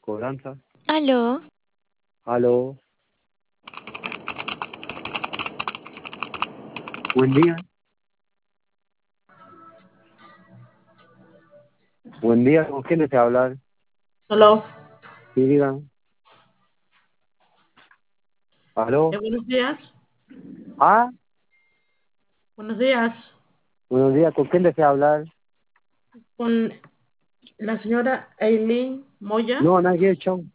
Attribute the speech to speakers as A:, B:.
A: Cobranza.
B: Aló,
A: Aló. Buen día. Buen día. ¿Con quién desea hablar?
C: Aló.
A: Sí, digan. Aló.
C: Buenos días.
A: Ah,
C: Buenos días.
A: buenos días. ¿Con quién desea hablar?
C: Con la señora Eileen Moya.
A: No, nadie hecho.